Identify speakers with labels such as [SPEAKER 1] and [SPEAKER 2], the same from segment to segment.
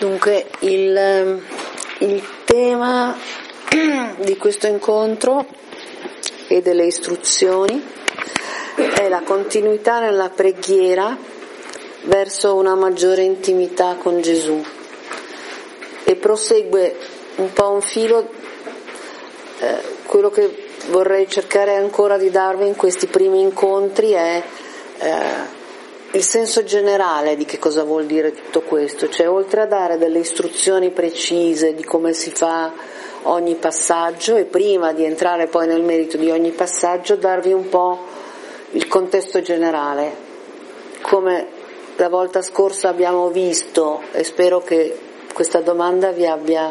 [SPEAKER 1] Dunque, il tema di questo incontro e delle istruzioni è la continuità nella preghiera verso una maggiore intimità con Gesù, e prosegue un po' un filo quello che vorrei cercare ancora di darvi in questi primi incontri è il senso generale di che cosa vuol dire tutto questo, cioè oltre a dare delle istruzioni precise di come si fa ogni passaggio, e prima di entrare poi nel merito di ogni passaggio darvi un po' il contesto generale. Come la volta scorsa abbiamo visto, e spero che questa domanda vi abbia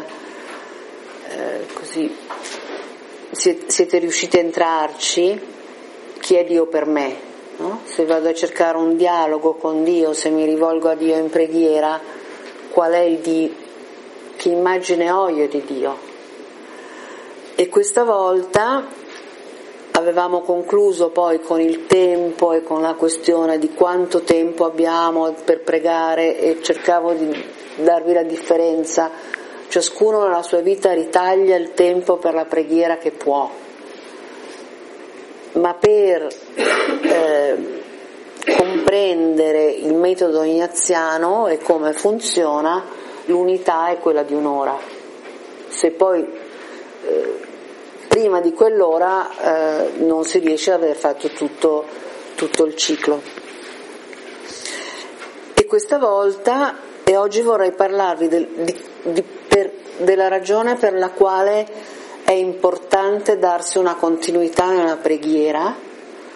[SPEAKER 1] così siete riusciti a entrarci: chi è Dio per me? No? Se vado a cercare un dialogo con Dio, se mi rivolgo a Dio in preghiera, qual è il Dio? Che immagine ho io di Dio? E questa volta avevamo concluso poi con il tempo e con la questione di quanto tempo abbiamo per pregare, e cercavo di darvi la differenza: ciascuno nella sua vita ritaglia il tempo per la preghiera che può, ma per comprendere il metodo ignaziano e come funziona, l'unità è quella di un'ora. Se poi prima di quell'ora non si riesce ad aver fatto tutto il ciclo. E questa volta, e oggi vorrei parlarvi della ragione per la quale è importante darsi una continuità nella preghiera,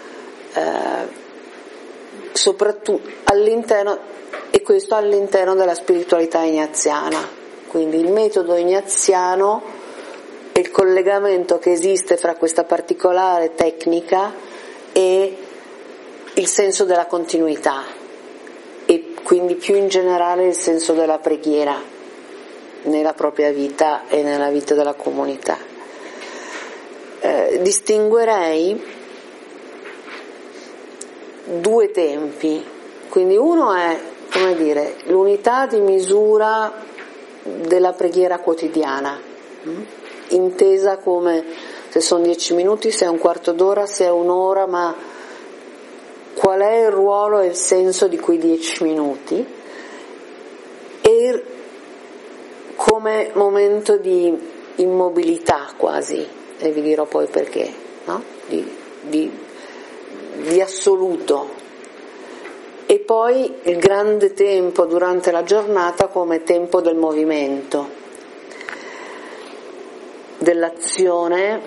[SPEAKER 1] soprattutto all'interno, e questo all'interno della spiritualità ignaziana. Quindi il metodo ignaziano e il collegamento che esiste fra questa particolare tecnica e il senso della continuità, e quindi più in generale il senso della preghiera nella propria vita e nella vita della comunità. Distinguerei due tempi. Quindi uno è, come dire, l'unità di misura della preghiera quotidiana, intesa come se sono 10 minuti, se è un quarto d'ora, se è un'ora, ma qual è il ruolo e il senso di quei 10 minuti, e come momento di immobilità quasi, e vi dirò poi perché, no? di assoluto. E poi il grande tempo durante la giornata come tempo del movimento, dell'azione.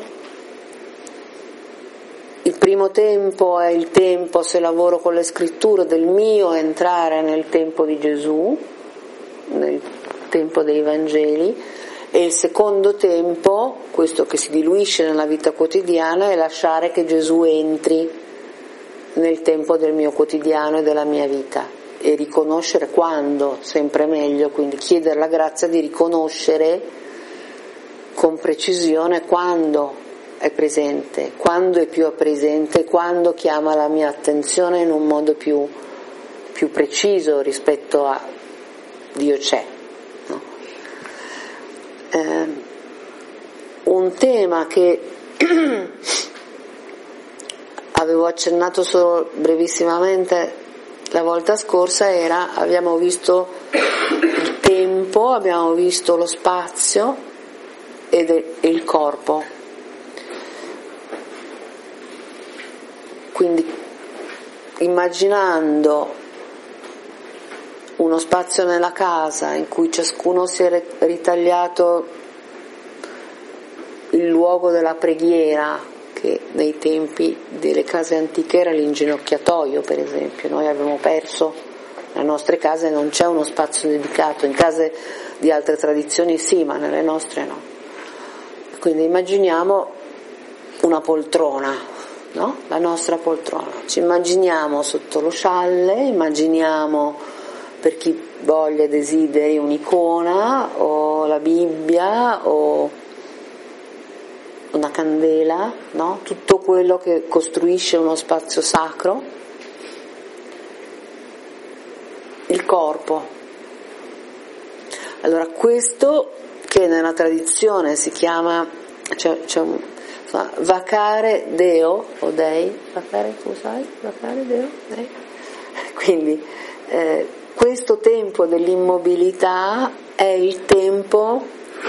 [SPEAKER 1] Il primo tempo è il tempo, se lavoro con le scritture, del mio entrare nel tempo di Gesù, nel tempo dei Vangeli, e il secondo tempo, questo che si diluisce nella vita quotidiana, è lasciare che Gesù entri nel tempo del mio quotidiano e della mia vita, e riconoscere quando, sempre meglio, quindi chiedere la grazia di riconoscere con precisione quando è presente, quando è più presente, quando chiama la mia attenzione in un modo più preciso rispetto a Dio c'è, no? Un tema che avevo accennato solo brevissimamente la volta scorsa era: abbiamo visto il tempo, abbiamo visto lo spazio e il corpo. Quindi immaginando uno spazio nella casa in cui ciascuno si è ritagliato il luogo della preghiera, che nei tempi delle case antiche era l'inginocchiatoio, per esempio. Noi abbiamo perso, nelle nostre case non c'è uno spazio dedicato, in case di altre tradizioni sì, ma nelle nostre no. Quindi immaginiamo una poltrona, no? La nostra poltrona, ci immaginiamo sotto lo scialle, immaginiamo, per chi voglia e desideri, un'icona o la Bibbia o una candela, no? Tutto quello che costruisce uno spazio sacro. Il corpo, Allora, questo che nella tradizione si chiama, vacare Deo o Dei, vacare, tu sai? Vacare Deo? Dei? Quindi questo tempo dell'immobilità è il tempo,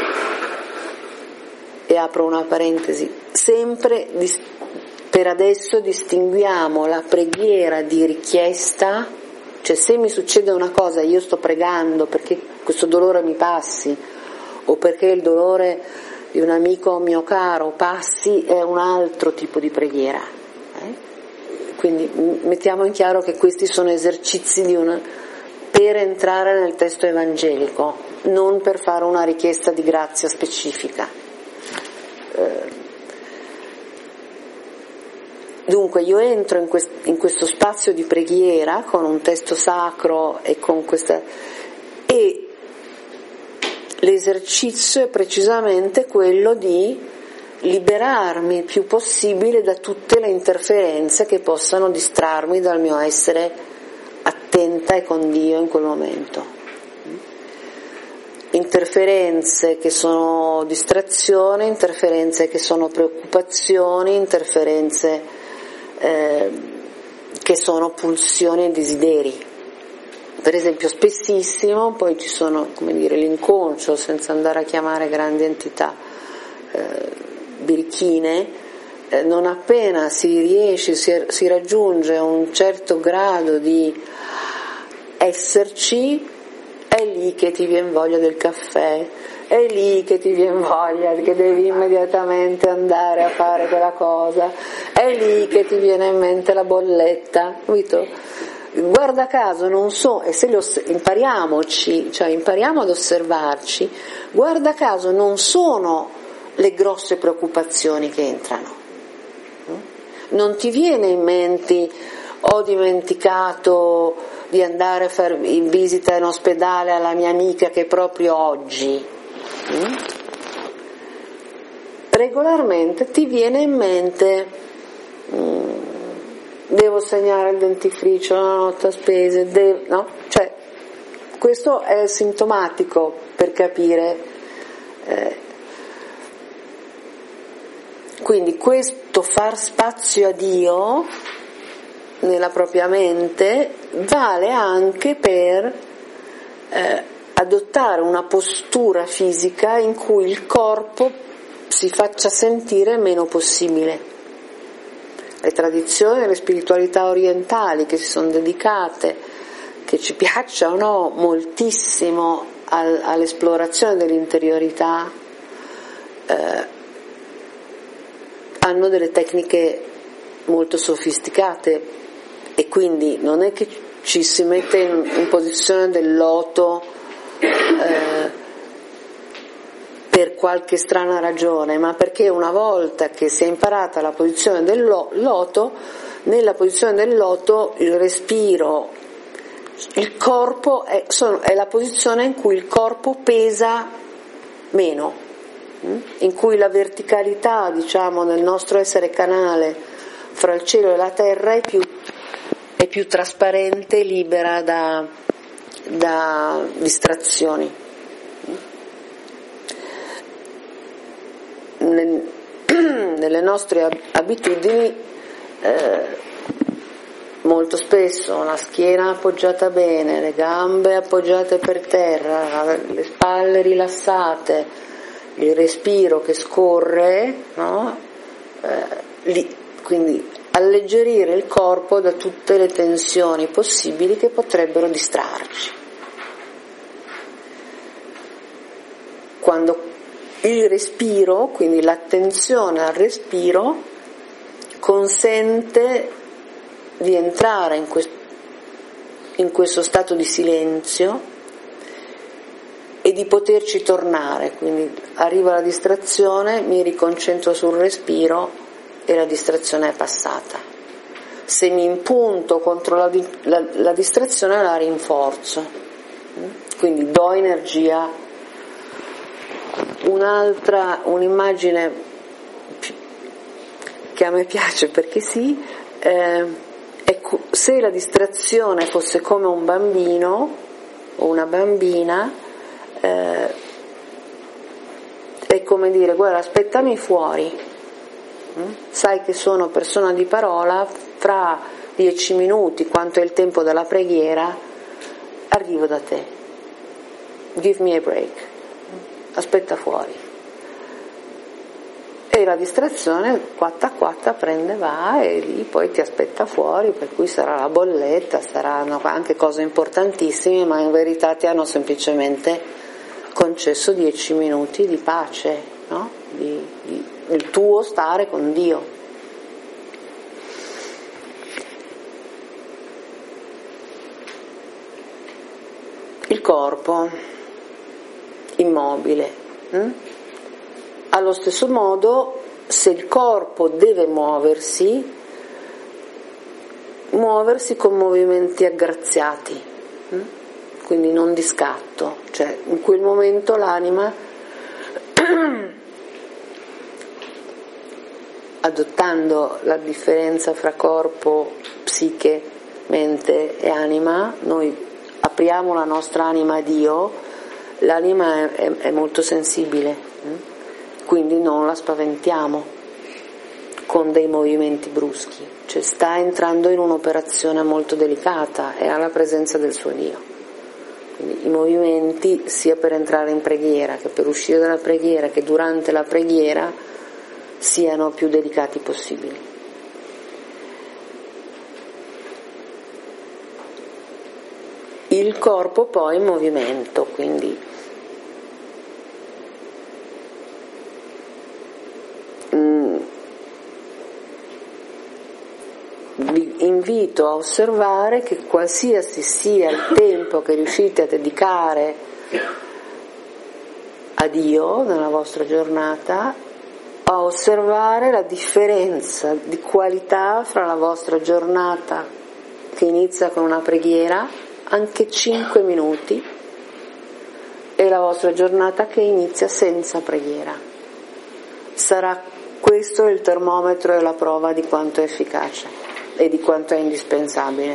[SPEAKER 1] e apro una parentesi, sempre per adesso distinguiamo la preghiera di richiesta, cioè se mi succede una cosa io sto pregando perché questo dolore mi passi o perché il dolore di un amico mio caro passi, è un altro tipo di preghiera. Quindi mettiamo in chiaro che questi sono esercizi per entrare nel testo evangelico, non per fare una richiesta di grazia specifica. Dunque io entro in questo spazio di preghiera con un testo sacro e con e l'esercizio è precisamente quello di liberarmi il più possibile da tutte le interferenze che possano distrarmi dal mio essere attenta e con Dio in quel momento. Interferenze che sono distrazioni, interferenze che sono preoccupazioni, interferenze che sono pulsioni e desideri. Per esempio spessissimo poi ci sono, l'inconscio, senza andare a chiamare grandi entità birichine, non appena si riesce, si raggiunge un certo grado di esserci, è lì che ti viene voglia del caffè, è lì che ti viene voglia che devi immediatamente andare a fare quella cosa, è lì che ti viene in mente la bolletta, capito? Guarda caso non so, e se impariamo ad osservarci, guarda caso non sono le grosse preoccupazioni che entrano. Non ti viene in mente ho dimenticato di andare a fare visita in ospedale alla mia amica che proprio oggi. Regolarmente ti viene in mente devo segnare il dentifricio, la nota spese, no? Cioè, questo è sintomatico per capire. Quindi questo far spazio a Dio nella propria mente vale anche per adottare una postura fisica in cui il corpo si faccia sentire il meno possibile. Le tradizioni e le spiritualità orientali che si sono dedicate, che ci piaccia o no, moltissimo all'esplorazione dell'interiorità, hanno delle tecniche molto sofisticate e quindi non è che ci si mette in posizione del loto per qualche strana ragione, ma perché una volta che si è imparata la posizione del loto, nella posizione del loto il respiro, il corpo è la posizione in cui il corpo pesa meno, in cui la verticalità, del nostro essere canale fra il cielo e la terra è più trasparente, libera da distrazioni. Nelle nostre abitudini molto spesso la schiena appoggiata bene, le gambe appoggiate per terra, le spalle rilassate, il respiro che scorre, no? Quindi alleggerire il corpo da tutte le tensioni possibili che potrebbero distrarci. Quando il respiro, quindi l'attenzione al respiro, consente di entrare in questo stato di silenzio e di poterci tornare, quindi arriva la distrazione, mi riconcentro sul respiro e la distrazione è passata. Se mi impunto contro la distrazione la rinforzo, quindi do energia. Un'immagine che a me piace perché sì, è se la distrazione fosse come un bambino o una bambina, è come dire: guarda, aspettami fuori, sai che sono persona di parola, fra 10 minuti, quanto è il tempo della preghiera, arrivo da te, give me a break, aspetta fuori. E la distrazione quatta prende, va, e lì poi ti aspetta fuori, per cui sarà la bolletta, saranno anche cose importantissime, ma in verità ti hanno semplicemente concesso 10 minuti di pace, no? Il tuo stare con Dio. Il corpo immobile. Allo stesso modo, se il corpo deve muoversi con movimenti aggraziati, quindi non di scatto, cioè in quel momento l'anima, adottando la differenza fra corpo, psiche, mente e anima, noi apriamo la nostra anima a Dio, l'anima è molto sensibile. Quindi non la spaventiamo con dei movimenti bruschi, cioè sta entrando in un'operazione molto delicata e ha la presenza del suo Dio. Quindi i movimenti, sia per entrare in preghiera che per uscire dalla preghiera che durante la preghiera, siano più delicati possibili. Il corpo poi in movimento, quindi vi invito a osservare che qualsiasi sia il tempo che riuscite a dedicare a Dio nella vostra giornata, a osservare la differenza di qualità fra la vostra giornata che inizia con una preghiera, anche 5 minuti, e la vostra giornata che inizia senza preghiera. Sarà questo il termometro e la prova di quanto è efficace e di quanto è indispensabile.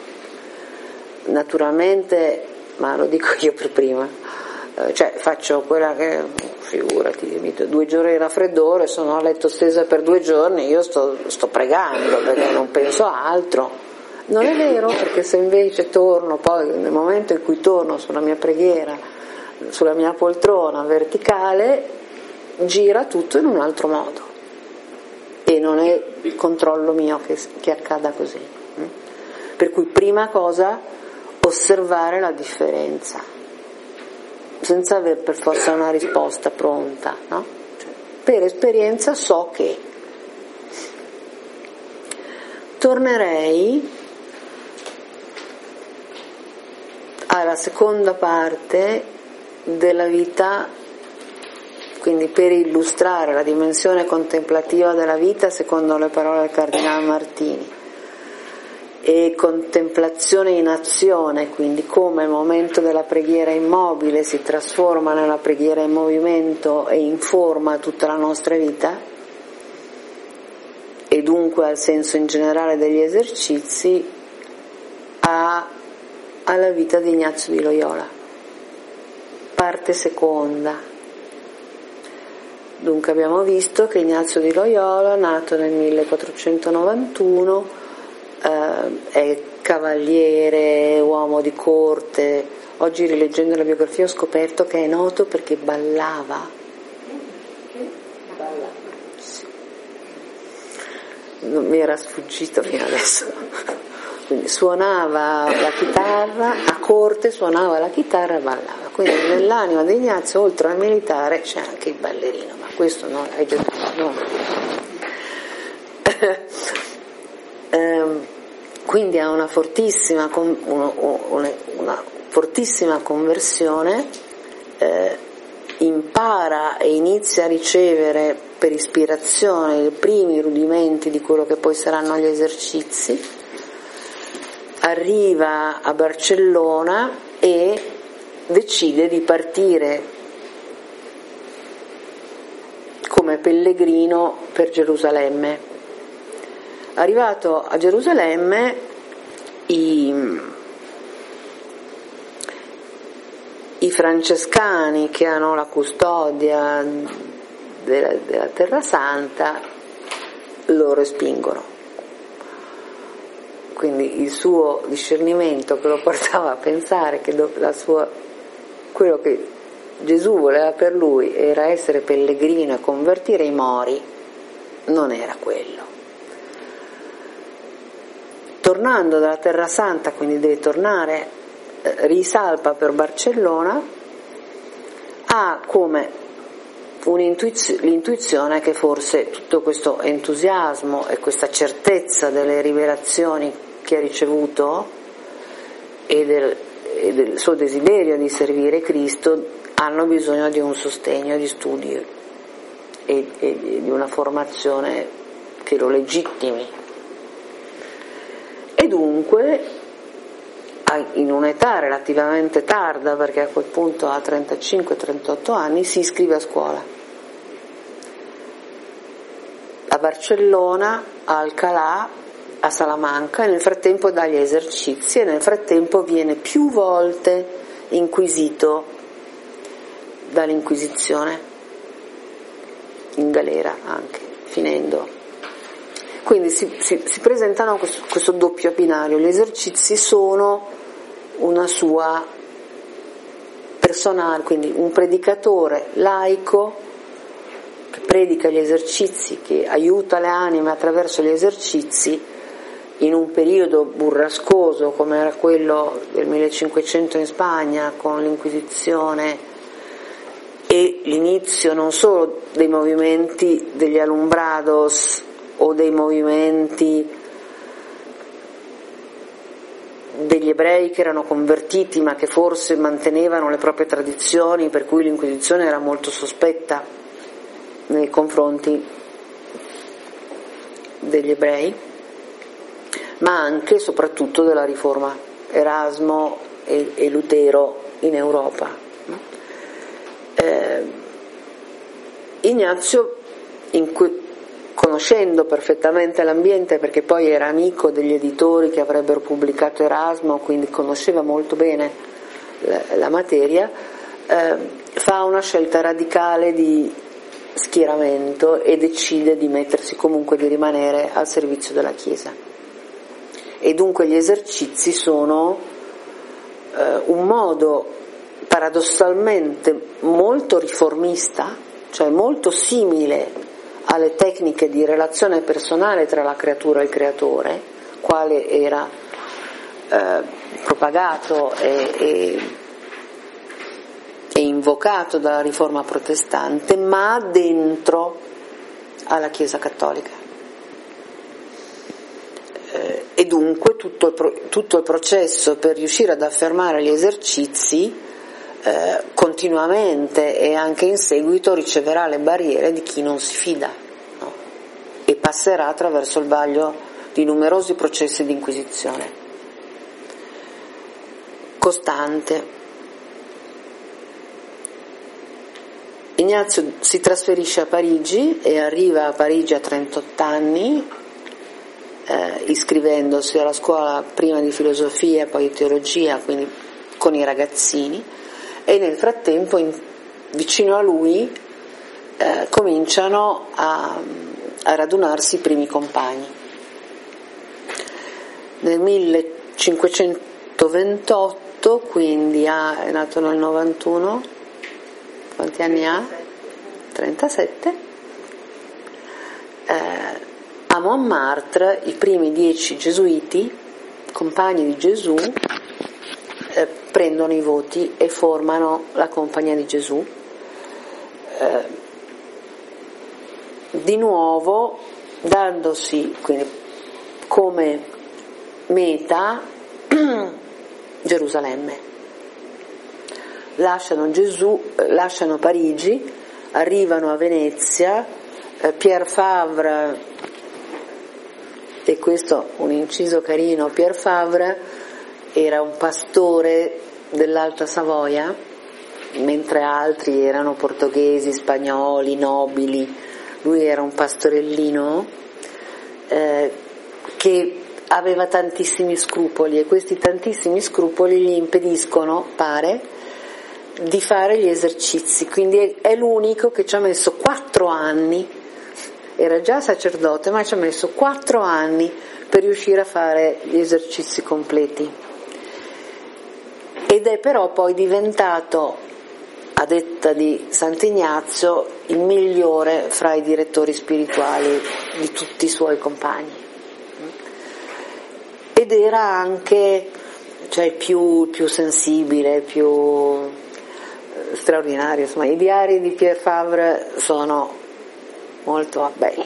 [SPEAKER 1] Naturalmente, ma lo dico io per prima, cioè faccio quella che, figurati, 2 giorni di raffreddore, sono a letto stesa per 2 giorni, io sto pregando perché non penso a altro. Non è vero, perché se invece torno poi, nel momento in cui torno sulla mia preghiera, sulla mia poltrona verticale, gira tutto in un altro modo. E non è il controllo mio che accada così. Per cui prima cosa, osservare la differenza, senza aver per forza una risposta pronta, no? Cioè, per esperienza so che. Tornerei alla seconda parte della vita, quindi per illustrare la dimensione contemplativa della vita secondo le parole del Cardinale Martini, e contemplazione in azione, quindi come il momento della preghiera immobile si trasforma nella preghiera in movimento e informa tutta la nostra vita, e dunque al senso in generale degli esercizi, alla vita di Ignazio di Loyola. Parte seconda. Dunque abbiamo visto che Ignazio di Loyola, nato nel 1491, è cavaliere, uomo di corte. Oggi, rileggendo la biografia, ho scoperto che è noto perché ballava. Sì. Non mi era sfuggito fino adesso. Quindi suonava la chitarra, a corte suonava la chitarra e ballava. Quindi nell'anima di Ignazio, oltre al militare, c'è anche il ballerino, ma questo no, è già no. Quindi ha una fortissima conversione, impara e inizia a ricevere per ispirazione i primi rudimenti di quello che poi saranno gli esercizi, arriva a Barcellona e decide di partire come pellegrino per Gerusalemme. Arrivato a Gerusalemme, i francescani che hanno la custodia della Terra Santa lo respingono. Quindi il suo discernimento che lo portava a pensare che quello che Gesù voleva per lui era essere pellegrino e convertire i mori, non era quello. Tornando dalla Terra Santa, quindi deve tornare, risalpa per Barcellona, ha come l'intuizione che forse tutto questo entusiasmo e questa certezza delle rivelazioni che ha ricevuto e del suo desiderio di servire Cristo hanno bisogno di un sostegno di studi e di una formazione che lo legittimi. E dunque, in un'età relativamente tarda, perché a quel punto ha 35-38 anni, si iscrive a scuola. A Barcellona, a Alcalá, a Salamanca, e nel frattempo dà gli esercizi, e nel frattempo viene più volte inquisito dall'Inquisizione, in galera anche, finendo. Quindi si presentano questo doppio binario. Gli esercizi sono una sua personale, quindi un predicatore laico che predica gli esercizi, che aiuta le anime attraverso gli esercizi in un periodo burrascoso come era quello del 1500 in Spagna, con l'Inquisizione e l'inizio non solo dei movimenti degli alumbrados o dei movimenti degli ebrei che erano convertiti ma che forse mantenevano le proprie tradizioni, per cui l'Inquisizione era molto sospetta nei confronti degli ebrei, ma anche e soprattutto della Riforma, Erasmo e Lutero in Europa. Ignazio, conoscendo perfettamente l'ambiente, perché poi era amico degli editori che avrebbero pubblicato Erasmo, quindi conosceva molto bene la materia, fa una scelta radicale di schieramento e decide di mettersi comunque, di rimanere al servizio della Chiesa. E dunque gli esercizi sono un modo paradossalmente molto riformista, cioè molto simile alle tecniche di relazione personale tra la creatura e il creatore, quale era propagato e invocato dalla Riforma protestante, ma dentro alla Chiesa cattolica. E dunque tutto il processo per riuscire ad affermare gli esercizi continuamente e anche in seguito riceverà le barriere di chi non si fida, no? E passerà attraverso il vaglio di numerosi processi di inquisizione costante. Ignazio si trasferisce a Parigi e arriva a Parigi a 38 anni, iscrivendosi alla scuola prima di filosofia e poi di teologia, quindi con i ragazzini, e nel frattempo vicino a lui cominciano a radunarsi i primi compagni. Nel 1528, quindi è nato nel 91, quanti anni ha? 37. A Montmartre i primi 10 gesuiti, compagni di Gesù, prendono i voti e formano la Compagnia di Gesù, di nuovo dandosi quindi come meta Gerusalemme. Lasciano Parigi, arrivano a Venezia. Pierre Favre, e questo un inciso carino, Pierre Favre era un pastore dell'Alta Savoia, mentre altri erano portoghesi, spagnoli, nobili. Lui era un pastorellino che aveva tantissimi scrupoli, e questi tantissimi scrupoli gli impediscono, pare, di fare gli esercizi, quindi è l'unico che ci ha messo 4 anni, era già sacerdote ma ci ha messo 4 anni per riuscire a fare gli esercizi completi, ed è però poi diventato, a detta di Sant'Ignazio, il migliore fra i direttori spirituali di tutti i suoi compagni, ed era anche, cioè, più sensibile, più straordinario. Insomma, i diari di Pierre Fabre sono molto belli.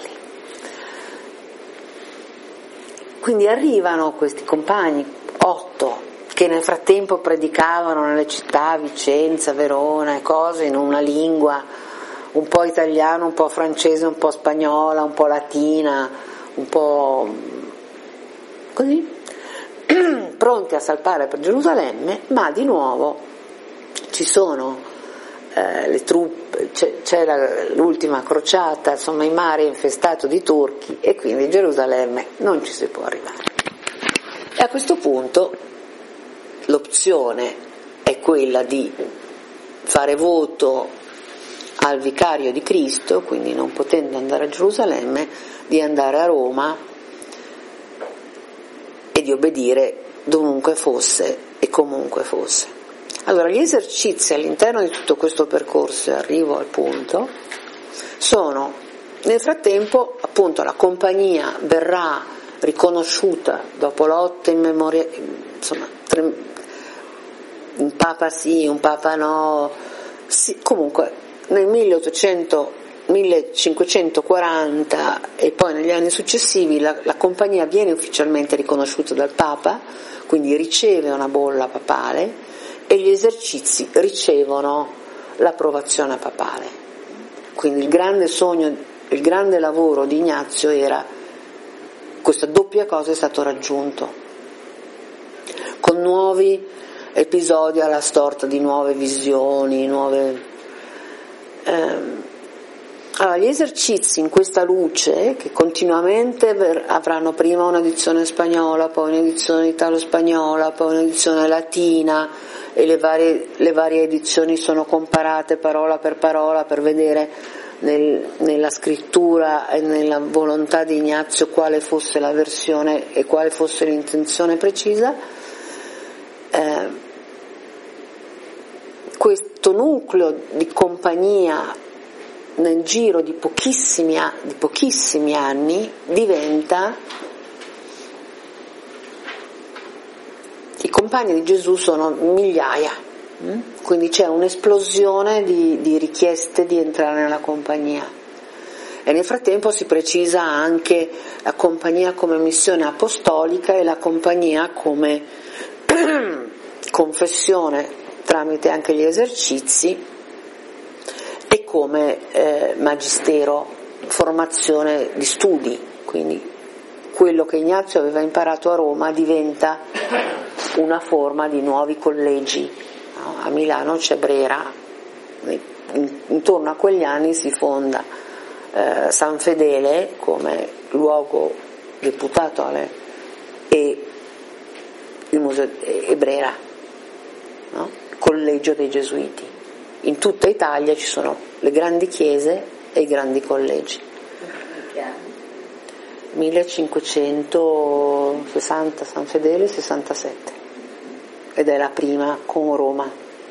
[SPEAKER 1] Quindi arrivano questi compagni, 8, che nel frattempo predicavano nelle città, Vicenza, Verona e cose, in una lingua un po' italiana, un po' francese, un po' spagnola, un po' latina, un po' così, pronti a salpare per Gerusalemme, ma di nuovo ci sono le truppe, c'è l'ultima crociata, insomma il mare è infestato di turchi e quindi Gerusalemme non ci si può arrivare. E a questo punto l'opzione è quella di fare voto al vicario di Cristo, quindi non potendo andare a Gerusalemme, di andare a Roma e di obbedire dovunque fosse e comunque fosse. Allora, gli esercizi all'interno di tutto questo percorso, e arrivo al punto, sono, nel frattempo, appunto, la compagnia verrà riconosciuta dopo lotte in memoria, insomma, un papa sì, un papa no, sì, comunque nel 1540 e poi negli anni successivi la compagnia viene ufficialmente riconosciuta dal papa, quindi riceve una bolla papale e gli esercizi ricevono l'approvazione papale. Quindi il grande sogno, il grande lavoro di Ignazio era, questa doppia cosa è stato raggiunto, con nuovi episodi alla storta di nuove visioni, allora, gli esercizi in questa luce, che continuamente avranno prima un'edizione spagnola, poi un'edizione italo-spagnola, poi un'edizione latina, e le varie edizioni sono comparate parola per vedere nella scrittura e nella volontà di Ignazio quale fosse la versione e quale fosse l'intenzione precisa. Questo nucleo di compagnia nel giro di pochissimi anni diventa, i compagni di Gesù sono migliaia, quindi c'è un'esplosione di richieste di entrare nella compagnia, e nel frattempo si precisa anche la compagnia come missione apostolica e la compagnia come confessione tramite anche gli esercizi e come magistero, formazione di studi. Quindi quello che Ignazio aveva imparato a Roma diventa una forma di nuovi collegi, no? A Milano c'è Brera, intorno a quegli anni si fonda San Fedele come luogo deputatale e il museo e Brera, no? Collegio dei Gesuiti. In tutta Italia ci sono le grandi chiese e i grandi collegi. 1560 San Fedele, 67, ed è la prima con Roma.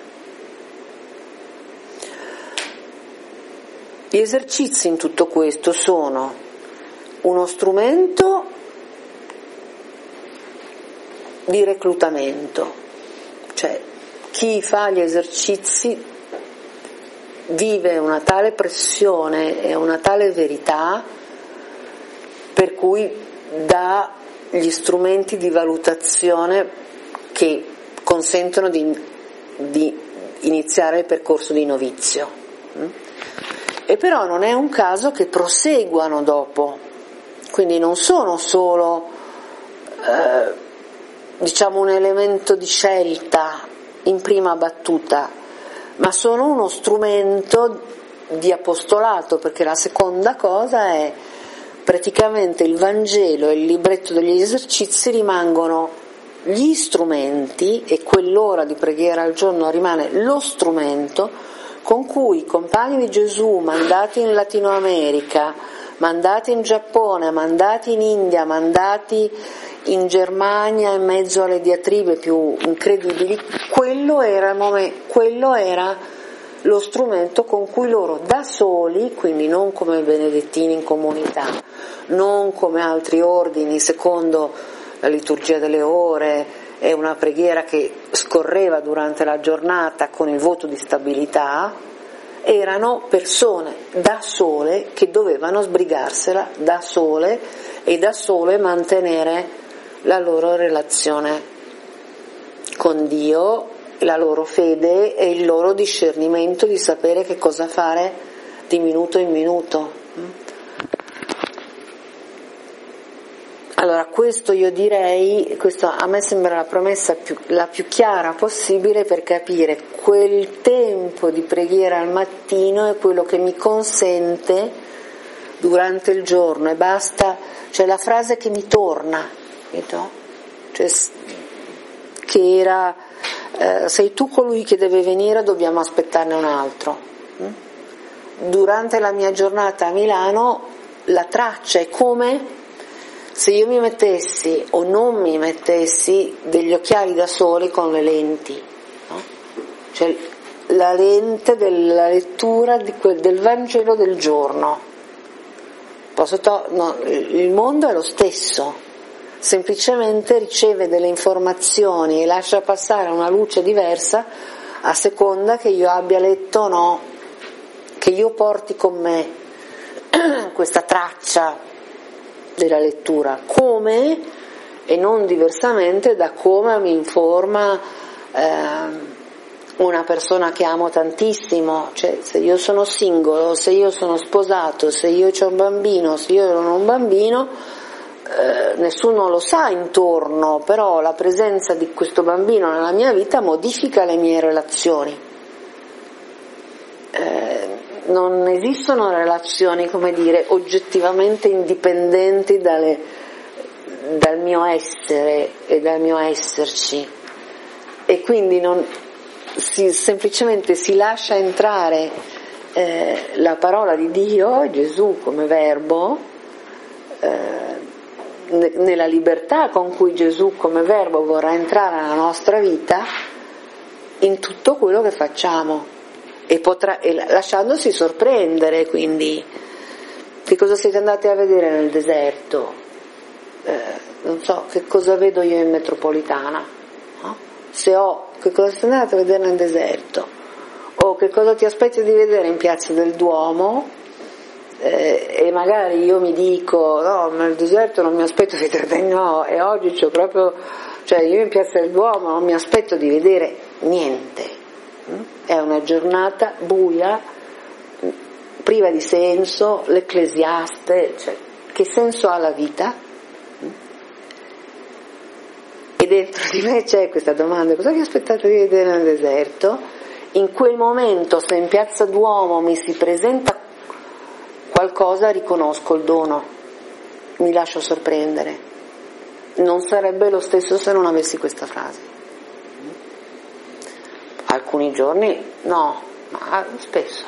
[SPEAKER 1] Gli esercizi in tutto questo sono uno strumento di reclutamento, cioè chi fa gli esercizi vive una tale pressione e una tale verità per cui dà gli strumenti di valutazione che consentono di iniziare il percorso di novizio. E però non è un caso che proseguano dopo, quindi non sono solo diciamo un elemento di scelta in prima battuta, ma sono uno strumento di apostolato, perché la seconda cosa è praticamente il Vangelo e il libretto degli esercizi rimangono gli strumenti, e quell'ora di preghiera al giorno rimane lo strumento con cui i compagni di Gesù, mandati in Latino America, mandati in Giappone, mandati in India, mandati in Germania in mezzo alle diatribe più incredibili, quello era lo strumento con cui loro da soli, quindi non come benedettini in comunità, non come altri ordini secondo la liturgia delle ore e una preghiera che scorreva durante la giornata con il voto di stabilità, erano persone da sole che dovevano sbrigarsela da sole e da sole mantenere la loro relazione con Dio, la loro fede e il loro discernimento di sapere che cosa fare di minuto in minuto. Allora questo io direi, questo a me sembra la promessa la più chiara possibile per capire quel tempo di preghiera al mattino è quello che mi consente durante il giorno e basta, cioè la frase che mi torna, cioè, che era sei tu colui che deve venire, dobbiamo aspettarne un altro. Durante la mia giornata a Milano la traccia è come se io mi mettessi o non mi mettessi degli occhiali da sole con le lenti, no? Cioè la lente della lettura del Vangelo del giorno. Il mondo è lo stesso, semplicemente riceve delle informazioni e lascia passare una luce diversa a seconda che io abbia letto o no, che io porti con me questa traccia della lettura, come e non diversamente da come mi informa una persona che amo tantissimo, cioè se io sono singolo, se io sono sposato, se io ho un bambino, se io non ho un bambino, nessuno lo sa intorno, però la presenza di questo bambino nella mia vita modifica le mie relazioni. Non esistono relazioni, come dire, oggettivamente indipendenti dal mio essere e dal mio esserci, e quindi semplicemente si lascia entrare la parola di Dio, Gesù come verbo, nella libertà con cui Gesù come verbo vorrà entrare nella nostra vita in tutto quello che facciamo. E lasciandosi sorprendere, quindi che cosa siete andati a vedere nel deserto? Non so, che cosa vedo io in metropolitana, no? Che cosa siete andati a vedere nel deserto? O che cosa ti aspetti di vedere in Piazza del Duomo? E magari io mi dico, no, nel deserto non mi aspetto di vedere, no, e oggi c'ho proprio, cioè io in Piazza del Duomo non mi aspetto di vedere niente. È una giornata buia, priva di senso, l'Ecclesiaste, cioè, che senso ha la vita? E dentro di me c'è questa domanda: cosa vi aspettate di vedere nel deserto? In quel momento, se in Piazza Duomo mi si presenta qualcosa, riconosco il dono, mi lascio sorprendere. Non sarebbe lo stesso se non avessi questa frase. Alcuni giorni no, ma spesso.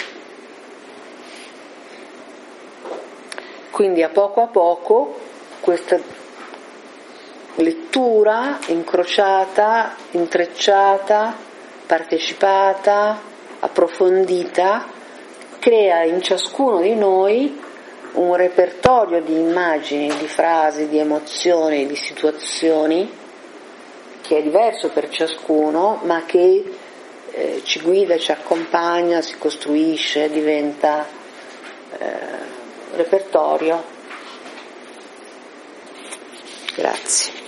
[SPEAKER 1] Quindi a poco questa lettura incrociata, intrecciata, partecipata, approfondita, crea in ciascuno di noi un repertorio di immagini, di frasi, di emozioni, di situazioni che è diverso per ciascuno, ma che ci guida, ci accompagna, si costruisce, diventa repertorio. Grazie.